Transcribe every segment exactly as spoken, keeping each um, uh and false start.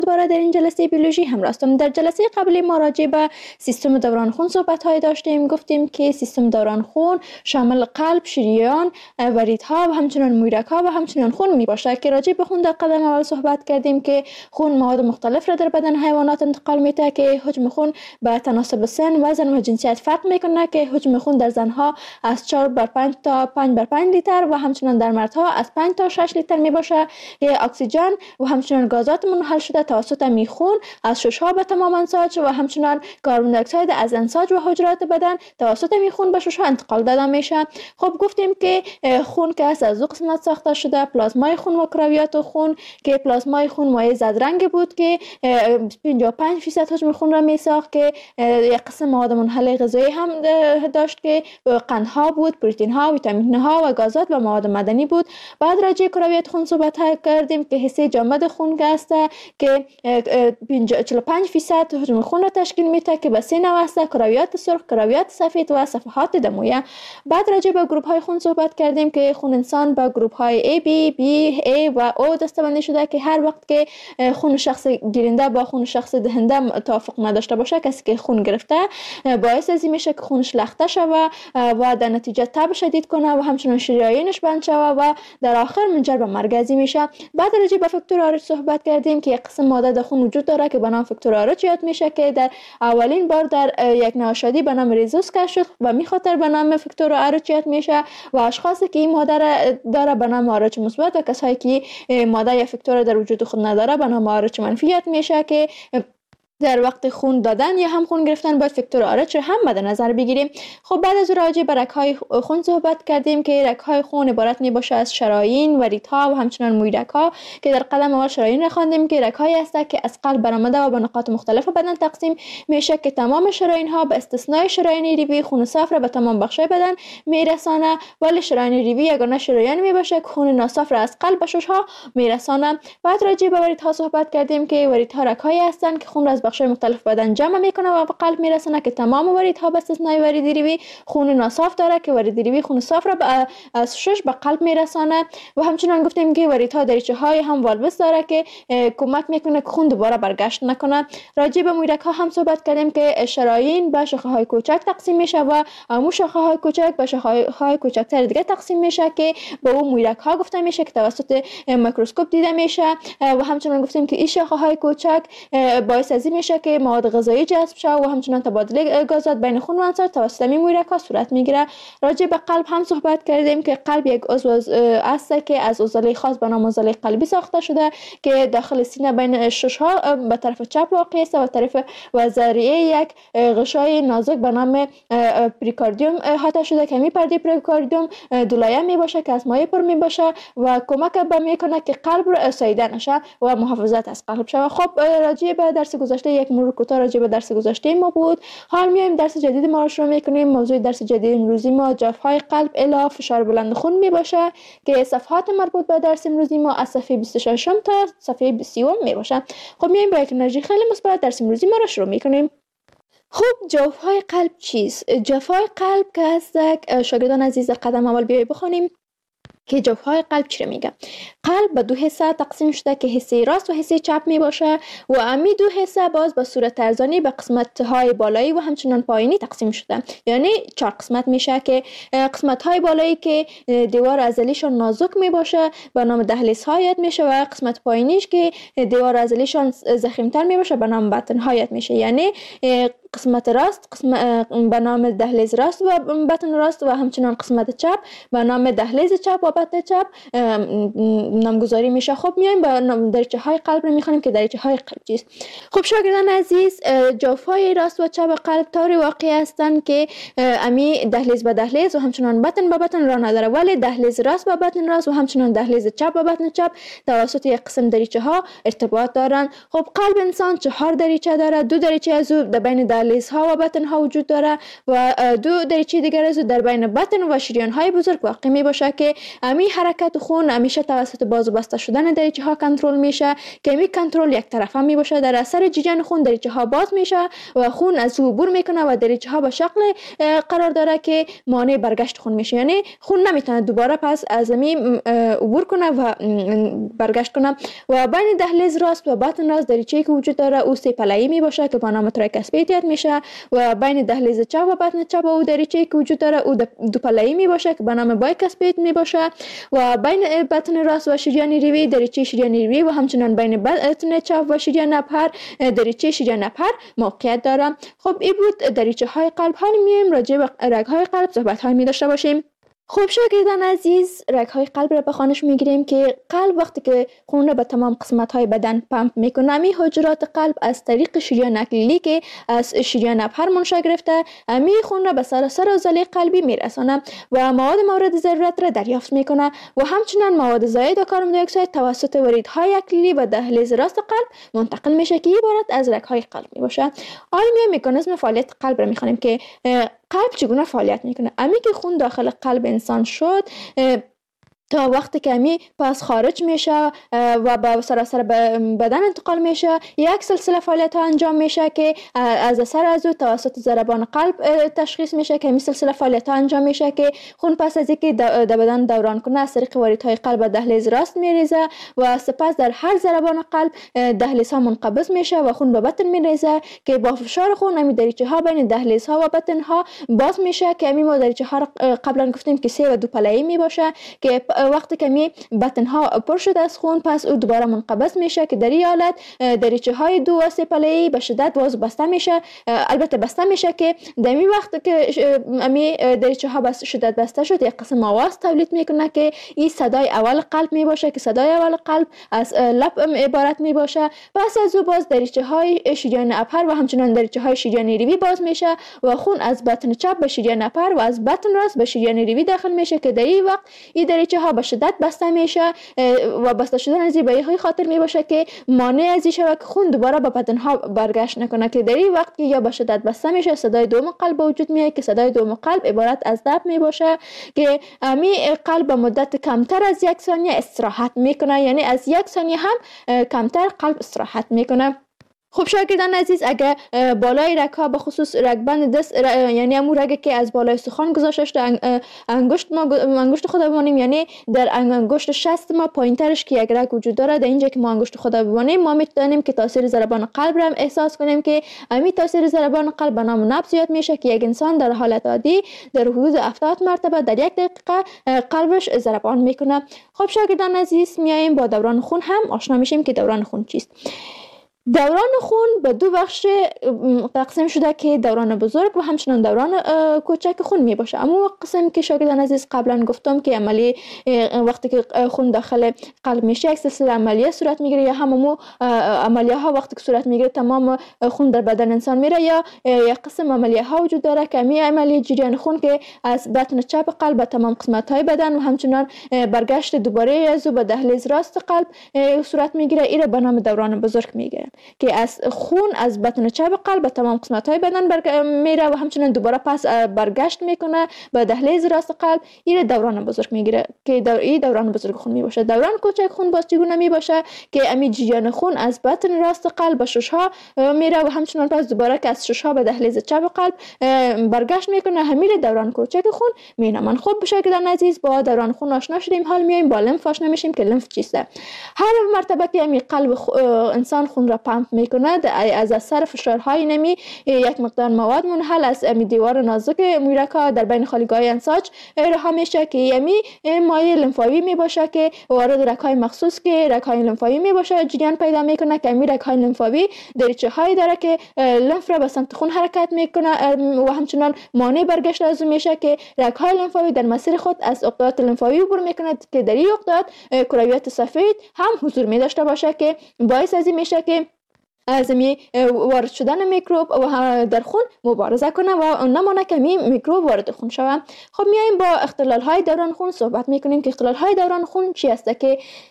دوباره در این جلسه بیولوژی هم راستم. در جلسه قبلی ما راجع به سیستم دوران خون صحبت های داشتیم. گفتیم که سیستم دوران خون شامل قلب، شریان، وریدها و همچنین مویرک ها و همچنین خون می باشه که راجع به خون در قدم اول صحبت کردیم که خون مواد مختلف را در بدن حیوانات انتقال میده که حجم خون به تناسب سن، وزن و جنسیت فرق میکنه که حجم خون در زنها از چهار بر پنج تا پنج بر پنج لیتر و همچنین در مردها از پنج تا شش لیتر می باشه که اکسیژن و همچنین گازات منحل شده توسط میخون از ششها به تمام انساج و همچنین کربن دی اکساید از انساج و حجرات بدن توسط میخون به ششها انتقال داده میشه. خب گفتیم که خون که از دو قسمت ساخته شده، پلازمای خون و کرویات خون که پلازمای خون مایع زرد بود که پنجاه و پنج درصد حجم خون را میساخت که یک قسم مواد منحل غذایی هم داشت که قندها بود، پروتئین ها، ویتامین ها و گازات و مواد معدنی بود. بعد راجع کرویات خون صحبت کردیم که حصه جامد خون است که چهل و پنج درصد حجم خون را تشکیل میده که به سه نوع است: کرویات سرخ، کرویات سفید و صفحات دمویه. بعد راجع به گروه های خون صحبت کردیم که خون انسان با گروه های A, B, B, A و O دسته‌بندی شده که هر وقت که خون شخص گیرنده با خون شخص دهنده توافق نداشته باشه، کسی که خون گرفته باعث از این میشه که خونش لخته شوه و در نتیجه تب شدید کنه و همچنین شریانش بند شوه و در آخر منجر به مرگ میشه. بعد راجع به فاکتور آرچ صحبت کردیم که یک قسم ماده در خون وجود داره که به نام فاکتور آرچ یاد میشه که در اولین بار در یک نوشادی به نام ریزوس کشف شد و میخاطر به نام فاکتور آرچ یاد میشه و اشخاصی که این ماده داره به نام آرچ مثبت و کسایی که ماده یا فاکتور در وجود خود نداره به نام آرچ منفی یاد میشه که در وقت خون دادن یا هم خون گرفتن باید فاکتور آرچ هم مد نظر بگیریم. خب بعد از راجع به رگ‌های خون صحبت کردیم که رگ‌های خون عبارت می باشه از شرايين، وریدها و همچنین مویرک‌ها که در قدم اول شرايين را خواندیم که رگ‌هایی است که از قلب برآمده و به نقاط مختلف بدن تقسیم میشه که تمام شرايين ها به استثنای شرايين ریوی خون صاف را به تمام بخش‌های بدن میرسانه، ولی شرايين ریوی یگانه شریان می باشه که خون ناصاف را از قلب به شش‌ها میرسانه. بعد راجع به وریدها صحبت کردیم که وریدها رگ‌هایی هستند که خون را از بخش‌های مختلف بدن جمع میکنه و به قلب میرسونه که تمام وریدها به استثنای ورید ریوی خون ناصاف داره که ورید ریوی خون صاف را از شش به قلب میرسانه و همچنین گفتیم که وریدها دریچه های هم والوس داره که کمک میکنه که خون دوباره برگشت نکنه. راجع به مویرک ها هم صحبت کردیم که شرايين به شاخه های کوچک تقسیم میشه و امو شاخه های کوچک به شاخه های کوچکتر دیگه تقسیم میشه که به اون مویرک ها گفته میشه که توسط میکروسکوپ دیده میشه و همچنین گفتیم که این شاخه های کوچک باعث از این میشه که مواد غذایی جذب شود و همچنین تبادل گازات بین خون و انساج توسط این مویرک ها صورت میگیره. راجع به قلب هم صحبت کردیم که قلب یک عضو است که از عضله خاص به نام عضله قلبی ساخته شده که داخل سینه بین شش ها به طرف چپ واقع است و طرف و ذریعه یک غشای نازک به نام پریکاردیوم احاطه شده که می پرده پریکاردیوم دولایه می باشه که از مایع پر می باشه و کمک به میکنه که قلب رو ساییده نشه و محافظت از قلب شود. خب راجع به درس گذشته یک مرور کوتاه راجع به درس گذشته ما بود. حال میایم درس جدید ما رو شروع میکنیم. موضوع درس جدید امروزی ما جفای قلب الی فشار بلند خون می باشه که صفحات مربوط به درس امروزی ما از صفحه بیست و شش تا صفحه سی می باشه. خب میایم با یک انرژی خیلی مثبت درس امروزی ما رو شروع میکنیم. خب جوفای قلب چیست؟ جوفای قلب که هست شاگردان عزیز قدم اول بیایی بخونیم که جوفای قلب چی میگه. قلب به دو حصه تقسیم شده که حصه راست و حصه چپ می باشه و امی دو حصه باز به صورت ارزانی به قسمت های بالایی و همچنان پایینی تقسیم شده، یعنی چهار قسمت میشه که قسمت های بالایی که دیوار عضلیشون نازک می باشه به نام دهلیز ها یاد میشه و قسمت پایینیش که دیوار عضلیشون ضخیم‌تر می باشه به نام بطن ها یاد میشه، یعنی قسمت راست قسمت به نام دهلیز راست و بطن راست و همچنان قسمت چپ به نام دهلیز چپ و بطن چپ نامگذاری میشه. خب میایم با دریچه های قلب رو میخونیم که دریچه های قلب چیست. خب شاگردان عزیز جوفای راست و چپ قلب طوری واقع هستند که امی دهلیز به دهلیز و همچنان بطن به بطن را نداره، ولی دهلیز راست به بطن راست و همچنان دهلیز چپ به بطن چپ توسط یک قسم دریچه ها ارتباط دارند. خب قلب انسان چهار دریچه داره، دو دریچه از او در بین دهلیز ها و بطن ها وجود داره و دو دریچه دیگر از او در بین بطن و شریان های بزرگ واقع می باشه که امی حرکت خون همیشه توسط باز و بسته شدن دریچه ها کنترل میشه که امی کنترل یک طرفه می باشه. در اثر جریان خون دریچه ها باز میشه و خون از او عبور میکنه و دریچه ها به شکل قرار داره که مانع برگشت خون میشه، یعنی خون نمیتونه دوباره پس از امی عبور کنه و برگشت کنه. و بین دهلیز راست و بطن راست دریچه‌ای که وجود داره او سه پله‌ای می باشه که با نام تریکاسپیدیت میشه و بین دهلیز چپ و بطن چپ او دریچه‌ای که وجود داره او دو پله‌ای می باشه که با نام بایکاسپید می باشه و بین بطن راست و شریان ریوی دریچه شریان ریوی و همچنان بین بطن چپ و شریان نپر دریچه شریان نپر موقعیت داره. خب این بود دریچه های قلب. حالا میایم راجع به رگ های قلب صحبت های می داشته باشیم. خب شاگردان عزیز، رگ های قلب را به خوانش میگیریم که قلب وقتی که خون را به تمام قسمت های بدن پمپ میکنه، می حجرات قلب از طریق شریان اکلیلی که از شریان نپر منشأ گرفته می خون را به سراسر عضله قلبی میرسانه و مواد مورد ضرورت را دریافت میکنه و همچنین مواد زائد و کاربن دی اکساید توسط وریدهای اکلیلی و دهلیز راست قلب منتقل میشه که عبارت از رگ های قلب میباشه. حالا می مکانیزم فعالیت قلب را میخوانیم که قلب چگونه فعالیت میکنه. امی که خون داخل قلب انسان شد تا وقتی که امی پس خارج میشه و به سراسر بدن انتقال میشه، یک سلسله فعالیت ها انجام میشه که از اثر از او توسط ضربان قلب تشخیص میشه که این سلسله فعالیت ها انجام میشه که خون پس از اینکه در بدن دوران کنه از طریق واریدهای قلب دهلیز راست میریزه و سپس در هر ضربان قلب دهلیز ها منقبض میشه و خون به بطن میریزه که با فشار خون امی دریچه ها بین دهلیز ها و بطن ها باز میشه که امی ما دریچه ها قبلا گفتیم که سه و دو پله‌ای می باشه که وقتی که می بطن ها پر شده از خون پس او دوباره منقبض میشه که در این حالت دریچه های دو و سه پله‌ای به شدت باز بسته میشه. البته بسته میشه که در این وقت که امی دریچه ها به شدت بسته شد یک قسم آواز تولید میکنه که این صدای اول قلب می باشه که صدای اول قلب از لب عبارت می باشه. پس از او باز دریچه های شریان اپر و همچنان دریچه های شریان ریوی باز میشه و خون از بطن چپ به شریان اپر و از بطن راست به شریان ریوی داخل میشه که در این وقت این دریچه ها به شدت بسته میشه و بسته شدن از این به این خاطر می باشه که مانع از این شود که خون دوباره به بدن ها برگشت نکنه که در این وقت که یا به شدت بسته میشه صدای دوم قلب وجود میاد که صدای دوم قلب عبارت از دب می باشه که امی قلب به مدت کمتر از یک ثانیه استراحت میکنه، یعنی از یک ثانیه هم کمتر قلب استراحت میکنه. خب شاگردان عزیز، اگر بالای رگ ها به خصوص رگبند دست ر... یعنی امون رگی که از بالای استخوان گذاشته شده انگشت ما انگشت خود ببینیم، یعنی در انگشت شست ما پایین ترش که یک رگ وجود داره، در اینجا که ما انگشت خود ببینیم ما میتونیم که تاثیر ضربان قلب را احساس کنیم که امی تاثیر ضربان قلب به نام نبض یاد میشه که یک انسان در حالت عادی در حدود هفتاد مرتبه در یک دقیقه قلبش ضربان میکنه. خب شاگردان عزیز، میایم با دوران خون هم آشنا میشیم که دوران خون چیست. دوران خون به دو بخش تقسیم شده که دوران بزرگ و همچنان دوران کوچک خون می باشه. اما قسم که شاگردان عزیز قبلا گفتم که عملی وقتی که خون داخل قلب میشه یک سلسله عملیه صورت میگیره یا هممو عملیه ها وقتی که صورت میگیره تمام خون در بدن انسان میره، یا یک قسم عملیه ها وجود داره که می عملی جریان خون که از بطن چپ قلب به تمام قسمت های بدن و همچنان برگشت دوباره از به دهلیز راست قلب صورت میگیره. این به نام دوران بزرگ میگه که از خون از بطن چپ قلب به تمام قسمت های بدن برگ... میره و همچنان دوباره پس برگشت میکنه به دهلیز راست قلب. این دوران بزرگ میگیره که دور... این دوران بزرگ خون می باشه. دوران کوچک خون باز چگونه می باشه که امی جریان خون از بطن راست قلب به شش ها میره و همچنان پس دوباره که از شش ها به دهلیز چپ قلب برگشت میکنه. همین دوران کوچک خون می نامن. خب شاگردان عزیز، با دوران خون آشنا شدیم، حال میایم با لمف آشنا میشیم که لمف چیسته. هر مرتبه که امی قلب خ... انسان خون را پمپ میکنه از اثر فشارهای نمی یک مقدار مواد منحل از امی دیوار نازک مویرک‌ها در بین خالیگاه انساج رها میشه که یمی مایع لمفاوی می باشه که وارد رگ‌های مخصوص که رگ‌های لمفاوی می باشه جریان پیدا میکنه که امی رگ‌های لمفاوی دریچه هایی داره که لمف را به سمت خون حرکت میکنه و همچنان مانع برگشت از میشه که رگ‌های لمفاوی در مسیر خود از عقدات لمفاوی عبور میکنه که در این عقدات کرویات سفید هم حضور می داشته باشه که باعث از این میشه که از می وارد شدن میکروب و در خون مبارزه کنه و نمانه که می میکروب وارد خون شود. خب میایم با اختلال های دوران خون صحبت میکنیم که اختلال های دوران خون چی است که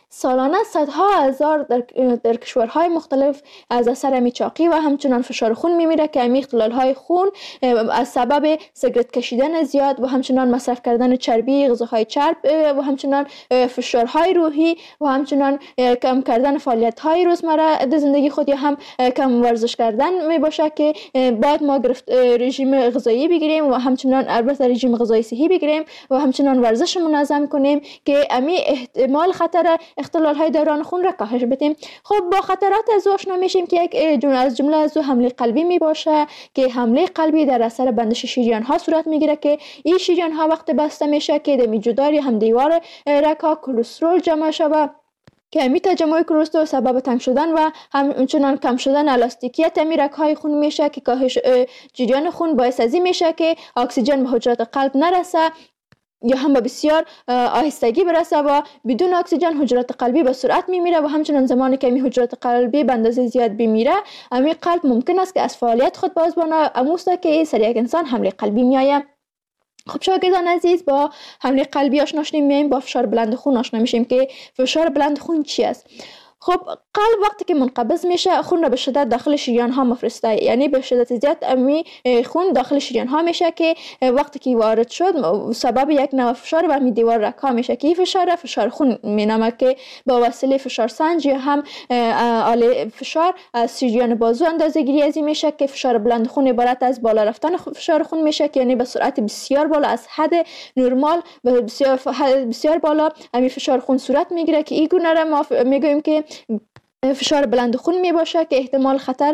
سالانه صدها هزار در, در کشورهای مختلف از اثر میچاقی و همچنان فشار خون میمیره که امی اختلال های خون از سبب سیگرت کشیدن زیاد و همچنان مصرف کردن چربی، غذاهای چرب و همچنان فشارهای روحی و همچنان کم کردن فعالیت های روزمره در زندگی خود یا هم کم ورزش کردن می باشه که باید ما گرفت رژیم غذایی بگیریم و همچنان البته رژیم غذایی صحی بگیریم و همچنان ورزش منظم کنیم که امی احتمال خطر اختلال های دوران خون را کاهش بدیم. خب با خطرات از آشنا میشیم که یک از جمله از حمله قلبی می باشه که حمله قلبی در اثر بندش شریان ها صورت میگیره که این شریان ها وقت بسته میشه که در جدار هم دیوار رگ‌ها کلسترول جمع شوه که امی تجمع کلسترول سبب تنگ شدن و همچنان کم شدن الاستیکیت امی رگ‌های خون میشه که کاهش جریان خون باعث ازی میشه که اکسیژن به حجرات قلب نرسه یا هم به بسیار آهستگی برسه و بدون اکسیژن حجرات قلبی به سرعت میمیره و همچنان زمانی که امی حجرات قلبی به اندازه زیاد بمیره امی قلب ممکن است که از فعالیت خود بازبانه اموسته که سر یک انسان حمله قلبی میآید. خب شاگردان عزیز با حمله قلبی آشنا شدیم، میایم با فشار بلند خون آشنا میشیم که فشار بلند خون چی است. خب قلب وقتی که منقبض میشه خون را به شدت داخل شریان ها مفرسته، یعنی به شدت زیاد امی خون داخل شریان ها میشه که وقتی که وارد شد سبب یک نوع فشار بر می دیوار رگ ها میشه که این فشار فشار خون مینامه که با وسیله فشار سنج یا هم آله فشار از شریان بازو اندازه گیری ازی میشه که فشار بلند خون عبارت از بالا رفتن فشار خون میشه که یعنی به سرعت بسیار بالا از حد نرمال به بسیار بسیار بالا امی فشار خون صورت میگیره که این گونه را ما میگوییم که فشار بلند خون می باشه که احتمال خطر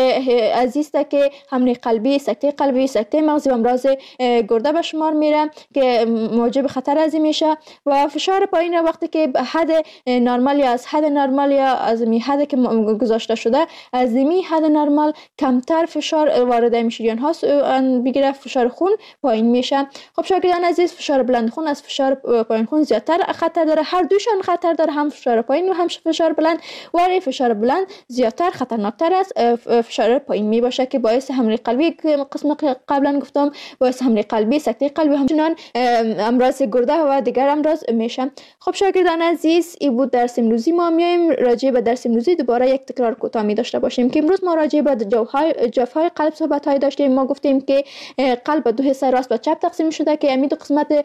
عزیزه که حمله قلبی، سکته قلبی، سکته مغزی و امراض گرده به شمار میره که موجب خطر ازی میشه. و فشار پایین وقتی که حد نرمال یا از حد نرمال یا از می حد که گذاشته شده از می حد نرمال کمتر فشار وارد این شریان ها بگیره، فشار خون پایین میشه. خب شاگردان عزیز فشار بلند خون از فشار پایین خون زیادتر خطر داره، هر دوشان خطر داره، هم فشار پایین و هم فشار بلند و فشار بلند زیادتر خطرناکتر است فشار پایین می باشه که باعث حمله قلبی که قسم قبلا گفتم باعث حمله قلبی، سکته قلبی همچنان امراض گرده و دیگر امراض میشه. خب شاگردان عزیز این بود درس امروزی. ما میایم راجع به درس امروزی دوباره یک تکرار کوتاه می داشته باشیم که امروز ما راجع به جوهای جفای قلب صحبت های داشتیم. ما گفتیم که قلب به دو حصه راست و چپ تقسیم شده که همین دو قسمت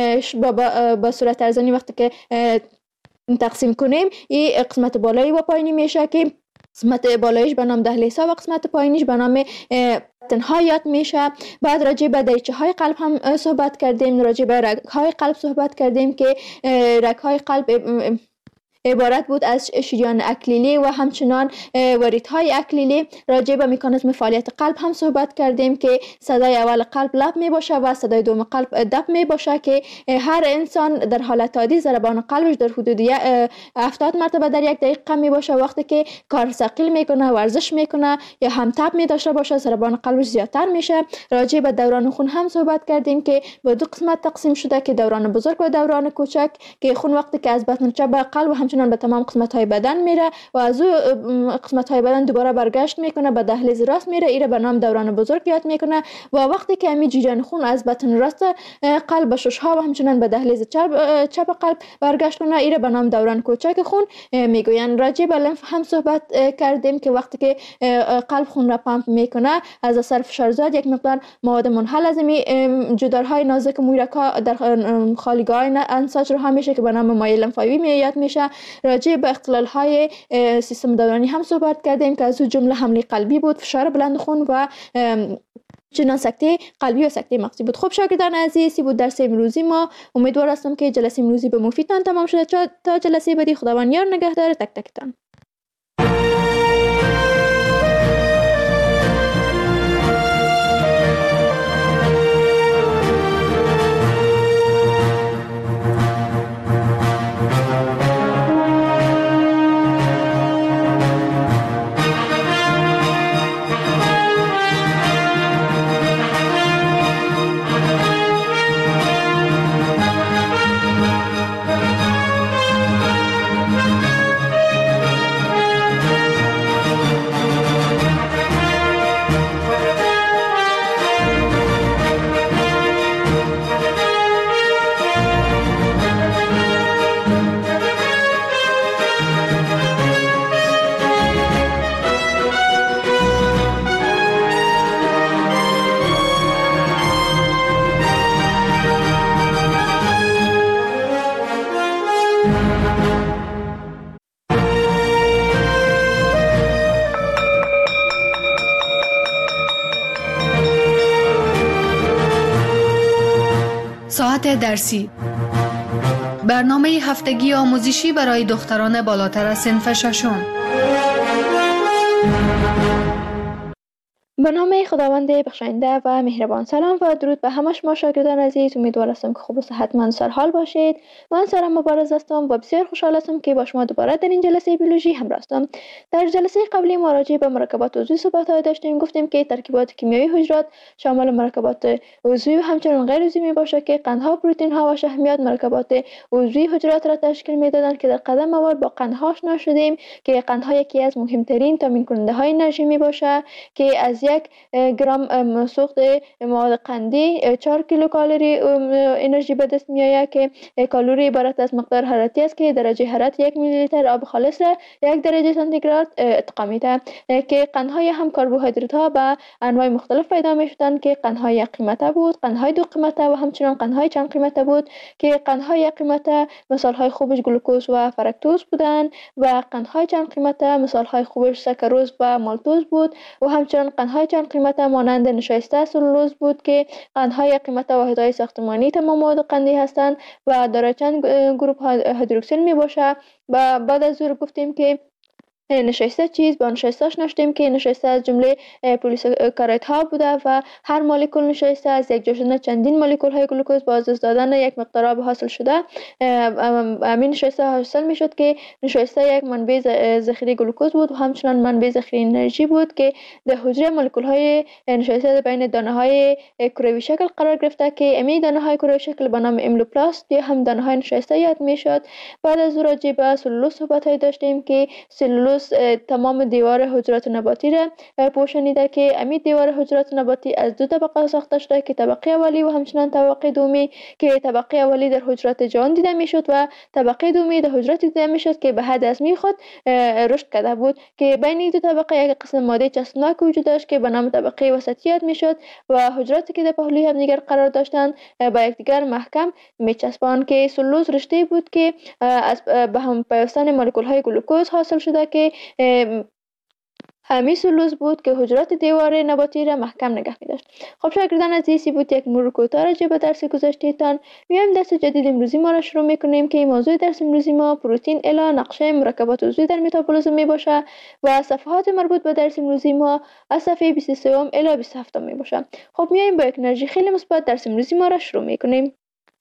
به صورت ارزانی وقتی که تقسیم کنیم این قسمت بالایی و پایینی میشه که قسمت بالاییش به نام دهلیزها و قسمت پایینیش به نام تنهایات میشه. بعد راجع به دریچه های قلب هم صحبت کردیم، راجع به رگ های قلب صحبت کردیم که رگ های قلب عبارت بود از شریان اکلیلی و همچنان وریدهای اکلیلی. راجع به مکانیزم فعالیت قلب هم صحبت کردیم که صدای اول قلب لب می باشه و صدای دوم قلب دب می باشه که هر انسان در حالت عادی ضربان قلبش در حدود هفتاد مرتبه در یک دقیقه می باشه. وقتی که کار ثقیل میکنه، ورزش میکنه یا هم تب می داشته باشه ضربان قلبش زیادتر میشه. راجع به دوران خون هم صحبت کردیم که به دو قسمت تقسیم شده که دوران بزرگ و دوران کوچک که خون وقتی که از بطن چپ به قلب و همچنان به تمام قسمت های بدن میره و از او قسمت های بدن دوباره برگشت میکنه به دهلیز راست میره، ایره به نام دوران بزرگ یاد میکنه. و وقتی که امی جریان خون از بطن راست قلب به شش ها و همچنان به دهلیز چپ چپ قلب برگشت کنه، ایره به نام دوران کوچک خون میگوین. راجع به لنف هم صحبت کردیم که وقتی که قلب خون را پمپ میکنه از اثر فشار زیاد یک مقدار مواد منحل از امی جدارهای نازک مویرک‌ها در خالیگاه انساج رو هم میشه که به نام مایع لنفاوی میاد میشه. راجع به اختلال های سیستم دورانی هم صحبت کردیم که از او جمله حمله قلبی بود، فشار بلند خون و چنان سکته قلبی و سکته مغزی بود. خب شاگردان عزیزی بود درس امروزی ما. امیدوار هستم که جلسه امروزی به مفیدتان تمام شده. تا جلسه بعدی خداوند یار نگهدار تک تکتان. ساعت درسی، برنامه هفتگی آموزشی برای دختران بالاتر از صنف ششم. به نام خداوند بخشاینده و مهربان. سلام و درود به همه شما شاگردان عزیز. امیدوار هستم که خوب و صحتمند سرحال باشید. من سارا مبارز هستم و بسیار خوشحال هستم که با شما دوباره در این جلسه بیولوژی همراه هستم. در جلسه قبلی ما راجع به مرکبات عضوی صحبت داشتیم. گفتیم که ترکیبات کیمیایی حجرات شامل مرکبات عضوی و همچنین غیر عضوی می باشه که قندها، پروتئین ها و شحمیات مرکبات عضوی حجرات را تشکیل میدادند که در قدم اول با قندها آشنا شدیم که قندها یکی از مهمترین تامین کننده های انرژی می باشه که از یک گرم سوخت مواد قندی چهار کیلو کالری انرژی به دست میآید که کالری عبارت از مقدار حرارتی است که درجه حرارت یک میلی لیتر آب خالص را یک درجه سانتیگراد ارتقا میده که قندهای هم کربوهیدرات ها به انواع مختلف پیدا می شدند که قندهای یک قیمته بود، قندهای دو قیمته و همچنین قندهای چند قیمته بود که قندهای یک قیمته مثال های خوبش گلوکوز و فرکتوز بودند و قندهای چند قیمته مثال های خوبش سکروز و مالتوز بود و همچنین قندهای چند قیمته مانند نشایسته سلولوز بود که قندهای قیمت واحدهای ساختمانی تمام مواد قندی هستند و دارای چند گروپ هیدروکسیل می باشه. و بعد از او گفتیم که نشایسته چیز با نشایسته شناختیم که نشایسته از جمله پلیساکاریدها ها بوده و هر مولکول نشایسته از یک جا شدن چندین مولکول های گلوکوز با از دست دادن یک مقدار آب حاصل شده. همین نشایسته حاصل می شد که نشایسته یک منبع ذخیره گلوکوز بود و همچنان منبع ذخیره انرژی بود که در حجره مولکول های نشایسته بین دانه های کروی شکل قرار گرفته که امی دانه های کروی شکل به نام املوپلاست یا هم دانه های نشایسته یاد می شد. بعد از او راجع به سلولوز صحبت های داشتیم که سلولوز تمام دیوار حجرات نباتی را پوشانیده که امید دیوار حجرات نباتی از دو طبقه ساخته شده که طبقه اولی و همچنان طبقه دومی که طبقه اولی در حجرات جان دیده میشد و طبقه دومی در حجرات دیده میشد که به حد ازمی خود رشد کرده بود که بین این دو طبقه یک قسم ماده چسبناک وجود داشت که به نام طبقه وسطی یاد میشد و حجراتی که در پهلوی همدیگر قرار داشتند به یکدیگر محکم میچسباند که سلولوز رشته بود که از به هم پیوستن مولکول های گلوکوز حاصل شده که همین سلولوز بود که حجرات دیوار نباتی را محکم نگه می داشت. خب شاگردان عزیزی بود یک مرور کوتاه راجع به درس گذشتهتان. میایم درس جدید امروزی ما را شروع میکنیم که موضوع درس امروزی ما پروتئین الی نقشه مرکبات عضوی در متابولیسم می باشه و صفحات مربوط به درس امروزی ما از صفحه بیست و سه الی بیست و هفت می باشه. خب میایم با یک انرژی خیلی مثبت درس امروزی ما را شروع میکنیم.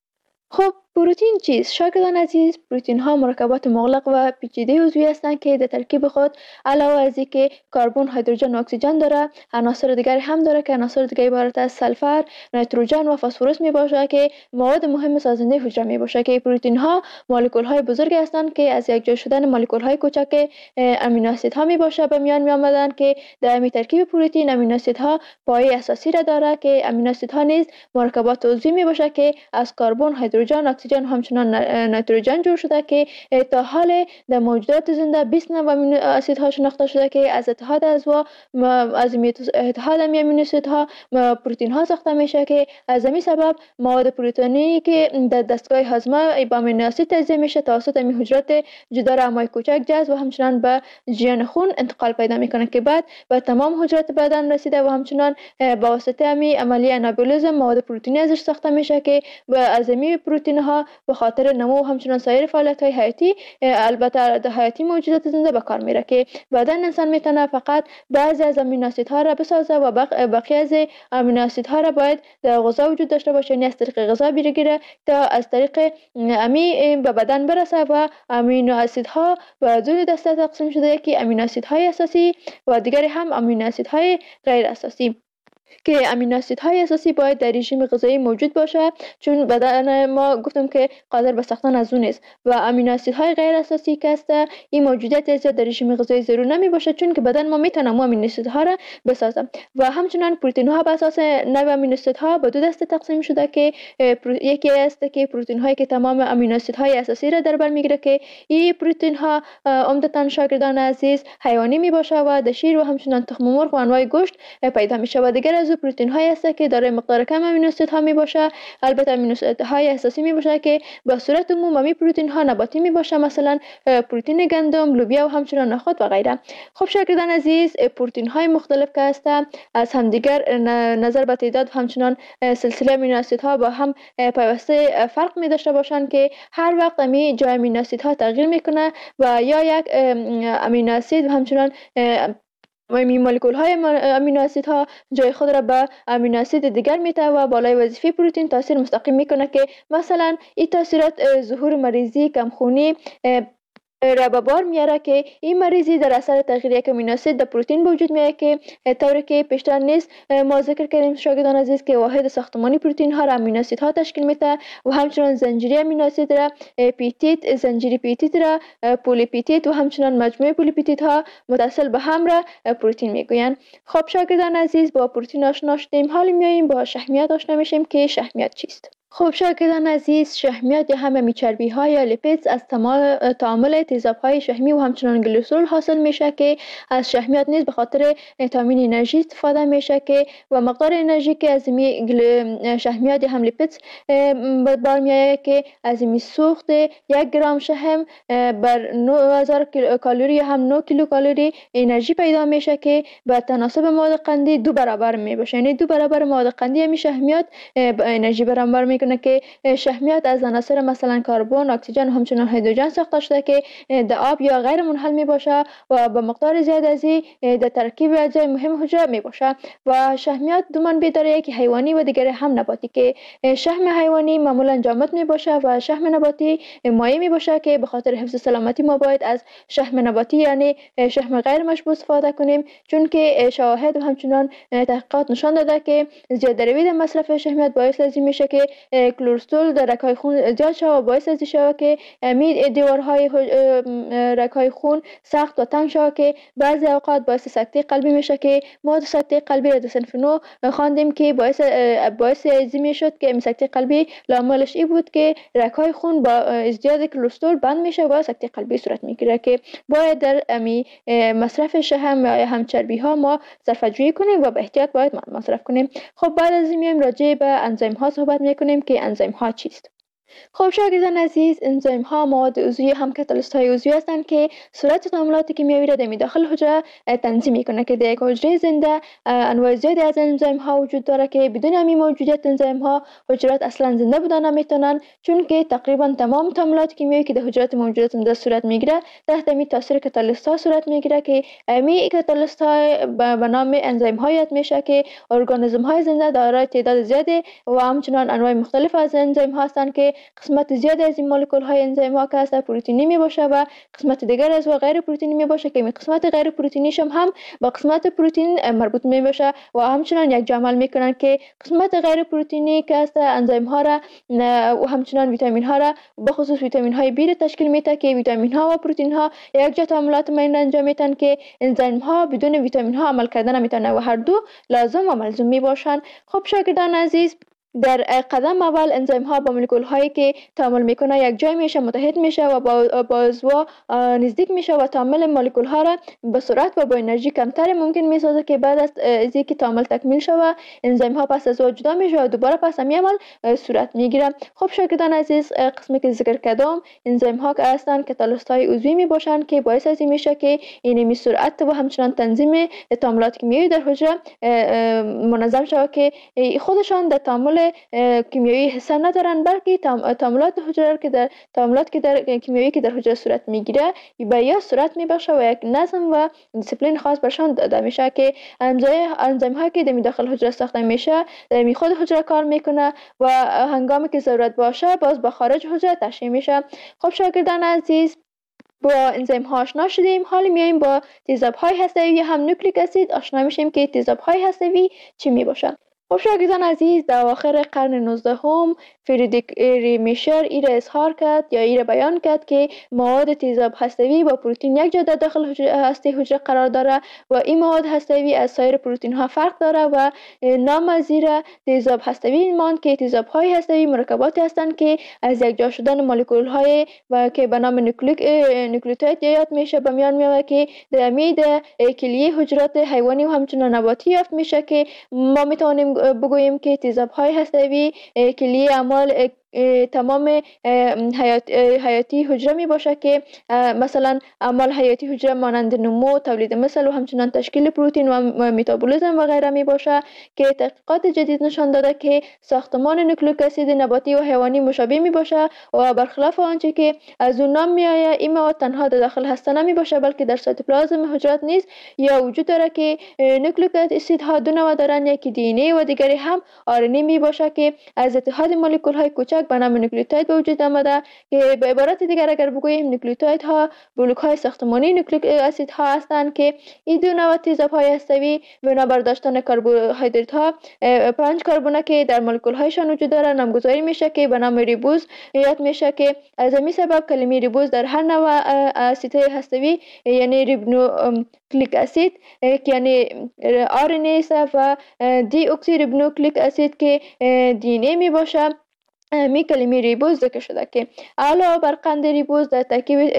خب پروتئین چیست؟ شاگردان عزیز، پروتئین ها مرکبات مغلق و پیچیده عضوی هستند که در ترکیب خود علاوه از اینکه کربن، هیدروژن و اکسیژن داره، عناصر دیگری هم داره که عناصر دیگه عبارت از سلفر، نیتروژن و فسفرس می باشه که مواد مهم سازنده حجره می باشه که پروتئین ها مولکول های بزرگی هستند که از یک جا شدن مولکول های کوچک امینو اسید ها می باشه به میان می آمدند که در می ترکیب پروتئین امینو اسید ها پایه اساسی را داره که امینو اسید ها نیز مرکبات عضوی می باشه که از کربن، هیدروژن، اکسیژن همچنان نیتروژن جور شده که تا حال در موجودات زنده بیست نوع امینو اسیدها شناخته شده که از اتحاد اضوا از اتحاد امینو اسیدها پروتئین ها ساخته میشه که از همین سبب مواد پروتئینی که در دستگاه هاضمه با امینو اسید تجزیه میشه توسط امین حجرات جدار امای کوچک جذب و همچنان به جریان خون انتقال پیدا میکنه که بعد به تمام حجرات بدن رسیده و همچنان با واسطه امی عملیه انابولیزم مواد پروتئینی ازش ساخته میشه که از امین پروتئین ها به خاطر نمو و همچنان سایر فعالیت های حیاتی البته در حیاتی موجودات زنده به کار میره که بدن انسان میتونه فقط بعضی از امینو اسیدها را بسازه و بقیه از امینو اسیدها را باید در غذا وجود داشته باشه، یعنی از طریق غذا بگیره تا از طریق امی به بدن برسه و امینو اسیدها به دو دسته تقسیم شده که امینو اسیدهای اساسی و دیگری هم امینو اسیدهای غیر اساسی که امینو اسیدهای اساسی باید در رژیم غذایی موجود باشه چون بدن ما گفتم که قادر به ساختن از اون است و امینو اسیدهای غیر اساسی که است این موجودیت زیاد در رژیم غذایی ضرور نمی باشه چون که بدن ما میتونه مو امینو اسیدها را بسازه و همچنان پروتئین ها بر اساس نوع امینو اسیدها به دو دسته تقسیم شده که یکی است که پروتئین هایی که تمام امینو اسیدهای اساسی را در بر میگیره که این پروتئین ها عمدتاً شاگردان عزیز حیوانی می باشه و در شیر و همچنان تخم مرغ و انواع گوشت پیدا میشه و دیگر از او پروتئین های است که دارای مقدار کم امینو اسیدها می باشه. البته امینو اسیدهای اساسی می باشه که به صورت عموم می پروتئین ها نباتی می باشه، مثلا پروتئین گندم، لوبیا و همچنان نخود و غیره. خب شاگردان عزیز، پروتئین های مختلف که است از همدیگر نظر به تعداد همچنان سلسله امینو اسیدها با هم پیوسته فرق می داشته باشند که هر وقت امی جای امینو اسیدها تغییر میکنه و یا یک امینو اسید و همچنان می مولکول های امینو اسیدها جای خود را به امینو اسید دیگر میده و بالای وظیفه پروتئین تاثیر مستقیم میکنه که مثلا این تاثیرات ظهور مریضی، کمخونی را به بار میاره که این مریضی در اثر تغییر یک امینو اسید در پروتئین به وجود میاد که طوری که پیشتر نیز ما ذکر کردیم شاگردان عزیز که واحد ساختمانی پروتئین ها را امینو اسیدها تشکیل میده و همچنان زنجیره امینو اسید را پیپتید، زنجیره پیپتید را پولیپپتید و همچنان مجموعه پولیپپتیدها متصل به هم را پروتئین میگویند. خب شاگردان عزیز، با پروتئین آشنا شدیم، حالا میاییم با شحمیات آشنا میشیم که شحمیات چیست. خب شاگردان عزیز، شحمیات یا هم میچربی ها یا لیپیدز از تعامل تیزاب های شحمی و همچنان گلیسرول حاصل میشه که از شحمیات نیز به خاطر تامین انرژی استفاده میشه که و مقدار انرژی که از می شحمیات یا هم لیپیدز بار میایه که از می سوخت یک گرم شحم بر نه هزار کالری یا هم نه کیلو کالری انرژی پیدا میشه که به تناسب مواد قندی دو برابر می باشه. یعنی دو برابر مواد قندی می شحمیات انرژی برابر می که شحمیات از عناصر مثلا کربن، اکسیژن و همچنان هیدروژن ساخته شده که در آب یا غیر منحل می باشه و به مقدار زیاد از این در ترکیب اجزای مهم حجره می باشه. و شحمیات دو منبع داره، یکی حیوانی و دیگر هم نباتی که شحم حیوانی معمولا جامد می باشه و شحم نباتی مایع می باشه که به خاطر حفظ سلامتی ما باید از شحم نباتی یعنی شحم غیر مشبوع استفاده کنیم، چون که شواهد و همچنان تحقیقات نشان داده که زیاده روی در مصرف شحمیات باعث لازم میشه که کلسترول در رگ‌های خون زیاد شود و باعث از شود که می دیوارهای رگ‌های خون سخت و تنگ شود که بعضی اوقات باعث سکته قلبی میشه که ما سکته قلبی را در صنف نو خواندیم که باعث باعث ازمی شد که سکته قلبی لاملش این بود که رگ‌های خون با ازدیاد کلسترول بند میشه و سکته قلبی صورت میگیره که باید در امی مصرف شحم یا هم چربی ها ما صرفه‌جویی کنیم و به احتیاط باید مصرف کنیم. خب بعد از این میایم راجع به انزیم ها صحبت میکنیم که انزیم ها چیست. خب شاگردان عزیز، انزیم ها مواد عضوی هم کاتالیست های عضوی هستند که صورت تعاملات کیمیایی را در داخل حجره تنظیم میکنه که در یک حجره زنده انواع زیادی از انزیم ها وجود داره که بدون همین موجودیت انزیم ها حجرات اصلا زنده بودن نمیتونن، چون که تقریبا تمام تعاملات کیمیایی که در حجرات موجودات زنده صورت میگیره تحت می تاثیر کاتالیست ها صورت میگیره که می کاتالیست ها به نام انزیم ها یاد میشه که ارگانیسم های زنده دارای تعداد زیادی و همچنان انواع مختلف از انزیم ها هستند که قسمت زیاد از این مولکول های انزیم ها که هست پروتئینی می باشه و قسمت دیگر از و غیر پروتئینی می باشه که می قسمت غیر پروتئینیش هم, هم با قسمت پروتئین مربوط می باشه و همچنان یک جا عمل میکنن که قسمت غیر پروتئینی که هست انزیم ها را و همچنان ویتامین ها را به خصوص ویتامین های بی تشکیل میده که ویتامین ها و پروتئین ها یک جا تعاملات معین انجام میدن که انزیم ها بدون ویتامین ها عمل کردن نمیتونه و هر دو لازم و ملزوم می باشن. خب شاگردان عزیز، در قدم اول انزیم ها با مولکول هایی که تعامل میکنه یک جای میشه، متحد میشه و با با عضو نزدیک میشه و تعامل مولکول ها را به سرعت و با انرژی کمتر ممکن میسازه که بعد از اینکه تعامل تکمیل شود انزیم ها پس از او جدا میشه و دوباره پس همین عمل صورت میگیره. خب شاگردان عزیز، قسمی که ذکر کردم انزیم ها که هستن کاتالیست های عضوی می باشن که باعث از این میشه که این می سرعت و همچنان تنظیم تعاملات کیمیایی در حجره منظم شود که خودشان در تعامل کیمیایی حصه ندارن، بلکه تعاملات حجره که در تعاملات که در کیمیایی که در حجره صورت میگیره به یا صورت میبخشه و یک نظم و دیسپلین خاص برشان داده میشه که انزیم هایی که در داخل حجره ساخته میشه در می خود حجره کار میکنه و هنگامی که ضرورت باشه باز به خارج حجره تشعیع میشه. خب شاگردان عزیز، با انزیم ها آشنا شدیم، حالا میایم با تیزاب های هسته‌ای یا هم نوکلیک اسید آشنا میشیم که تیزاب های هسته‌ای چی می باشه. خب شاگردان عزیز، در اواخر قرن نوزدهم فریدریک میشر ای را اظهار کرد یا ای را بیان کرد که مواد تیزاب هسته‌ای با پروتئین یک جا در داخل هسته حجره قرار داره و این مواد هسته‌ای از سایر پروتئین ها فرق داره و نام از این را تیزاب هسته‌ای ماند که تیزاب های هسته‌ای مرکباتی هستند که از یک جا شدن مولکول های و که به نام نوکلیک نوکلیوتاید یاد میشه به میان میاد که در امید کلیه حجرات حیوانی و همچنین نباتی یافت میشه که ما میتونیم بگوییم که تیزاب های هسته‌ای کلیه اعمال تمام حیات حیاتی حجره می باشه که مثلا اعمال حیاتی حجره مانند نمو، تولید مثل و همچنان تشکیل پروتئین و متابولیسم و غیره می باشه که تحقیقات جدید نشان داده که ساختمان نوکلیک اسید نباتی و حیوانی مشابه می باشه و برخلاف آنچه که از اون نام می آید این مواد تنها در داخل هسته نمی باشه بلکه در سایتوپلازم حجرات نیز یا وجود داره که نوکلیک اسید ها دو نوع دارن، یکی دی ان ای و دیگری هم آر ان ای می باشه که از اتحاد مولکول های کوچک به نام نوکلیوتاید به وجود آمده که به عبارت دیگر اگر بگوییم نوکلیوتاید ها بلوک های ساختمانی نوکلیک اسید ها هستند که این دو نوع تیزاب های هسته‌ای بنابر داشتن کربوهیدرات ها پنج کربن که در مولکول هایشان وجود داره نامگذاری میشه که به نام ریبوز یاد میشه که از همین سبب کلمه ریبوز در هر نوع اسید هسته‌ای یعنی ریبونوکلیک اسید که یعنی آر ان ای و دی اکسی ریبونوکلیک اسید که دی ان ای می باشه می کلمه ریبوز ذکر شده که علاوه بر قند ریبوز در ترکیب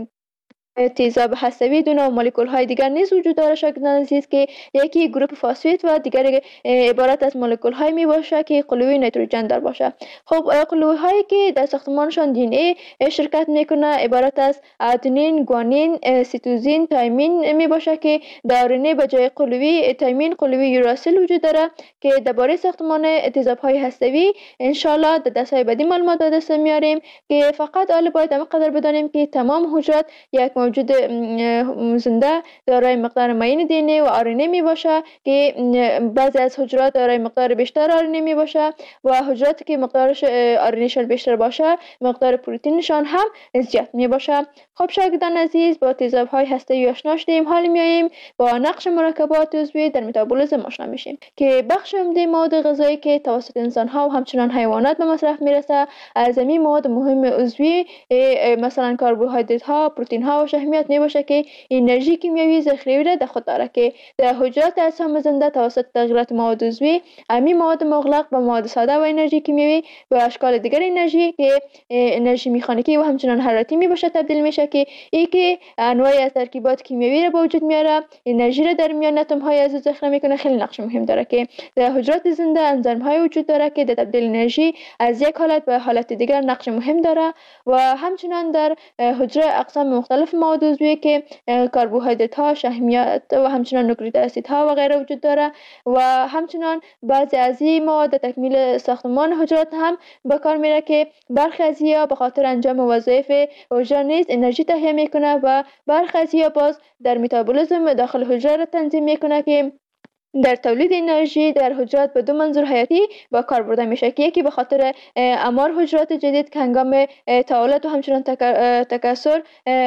تیزاب هسته‌ای دو نوع مولکول های دیگر نیز وجود داره شاگردان عزیز که یکی گروپ فسفید و دیگری عبارت از مولکول های می باشه که قلوی نیتروژن دار باشه. خب قلوی هایی که در ساختمانشان دی ان ای شرکت میکنه عبارت از ادنین، گوانین، سیتوزین، تایمین می باشه که در آر ان ای به جای قلوی تایمین قلوی یوراسیل وجود داره که درباره ساختمان تیزاب های هسته‌ای ان شاء الله در درس‌های بعدی معلومات به دست میاریم که فقط حالا باید همینقدر بدانیم که تمام حجرات یک موجود زنده دارای مقدار معین دی ان ای و آر ان ای می باشه که بعضی از حجرات دارای مقدار بیشتر آر ان ای می باشه و حجراتی که مقدارش آر ان ایشان بیشتر باشه مقدار پروتئینشان هم زیاد می باشه. خب شاگردان عزیز، با تیزاب های هسته‌ای آشنا شدیم، حالا میاییم با نقش مرکبات عضوی در متابولیسم آشنا میشیم که بخش عمده مواد غذایی که توسط انسان ها و همچنان حیوانات به مصرف میرسه از این مواد مهم عضوی مثلا کربوهیدرات ها، پروتئین ها و شحمیات می باشه که انرژی کیمیایی ذخیره را در خود داره که در حجرات اجسام زنده توسط تغییرات مواد عضوی امی مواد مغلق به مواد ساده و انرژی کیمیایی و اشکال دیگر انرژی که انرژی مکانیکی و همچنان حرارتی می باشه تبدیل میشه که ای که انواعی از ترکیبات کیمیایی را به وجود میاره، انرژی را در میان اتم های از ذخیره میکنه. خیلی نقش مهم داره که در حجرات زنده انزیم های وجود داره که در تبدیل انرژی از یک حالت به حالت دیگر نقش مهم داره و همچنان در حجره اقسام مختلف مواد عضوی که کربوهیدرات ها، شحمیات و همچنان نوکلیک اسید ها و غیره وجود داره و همچنان بعضی از این مواد تکمیل ساختمان حجرات هم به کار میره که برخی از اینها به خاطر انجام وظایف حجره نیز انرژی تهیه میکنه و برخی از اینها باز در متابولیسم داخل حجره را تنظیم میکنه که در تولید انرژی در حجرات به دو منظور حیاتی با کار برده میشه که یکی به خاطر اعمار حجرات جدید که هنگام تولد و همچنان تکثر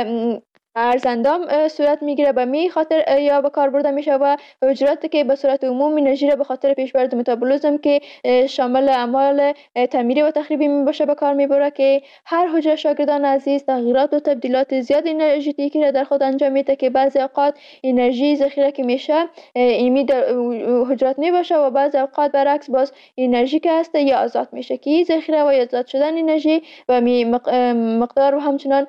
ارزاندام صورت میگیره به می خاطر یا به کار برده میشه و حجراتی که به صورت عموم انرژی را به خاطر پیشبرد متابولیسم که شامل اعمال تعمیری و تخریبی می باشه به کار میبره که هر حجره شاگردان عزیز تغییرات و تبدیلات زیاد انرژیتیکی را در خود انجام میده که بعضی اوقات انرژی ذخیره که میشه ایمی در حجرات می باشه و بعضی اوقات برعکس باز انرژی که هست یا آزاد میشه که ذخیره و آزاد شدن انرژی و مقدار و همچنان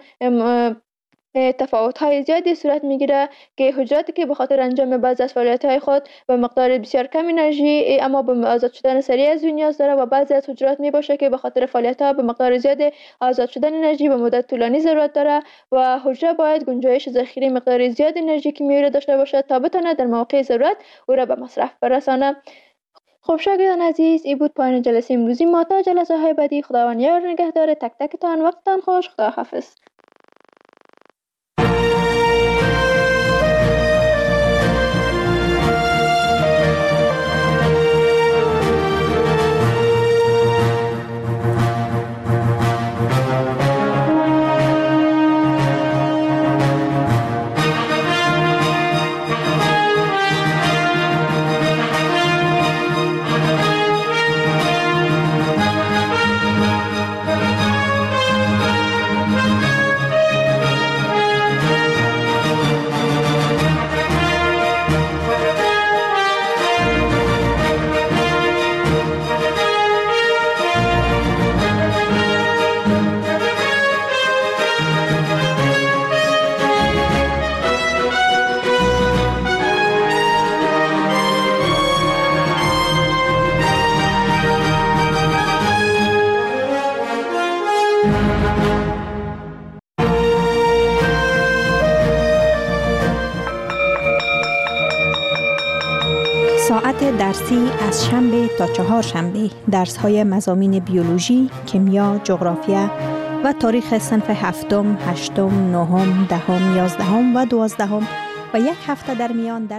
تفاوت های زیادی صورت میگیره که حجراتی که به خاطر انجام بعضی از فعالیت های خود به مقدار بسیار کم انرژی اما به آزاد شدن سریع از نیاز داره و بعضی از حجرات می باشه که به خاطر فعالیت ها به مقدار زیاد آزاد شدن انرژی به مدت طولانی ضرورت داره و حجره باید گنجایش ذخیره مقدار زیاد انرژی کیمیایی داشته باشه تا بتونه در موقع ضرورت او را به مصرف برسانه. خب شاگردان عزیز، این بود پایان جلسه امروزی ما. تا جلسه های بعدی خداوند یار نگهدار تک تکتان. وقتتان خوش. خدا حافظ. ساعت درسی از شنبه تا چهار شنبه درس های مضامین بیولوژی، کیمیا، جغرافیا و تاریخ صنف هفتم، هشتم، نهم، دهم، یازدهم و دوازدهم و یک هفته در میان درس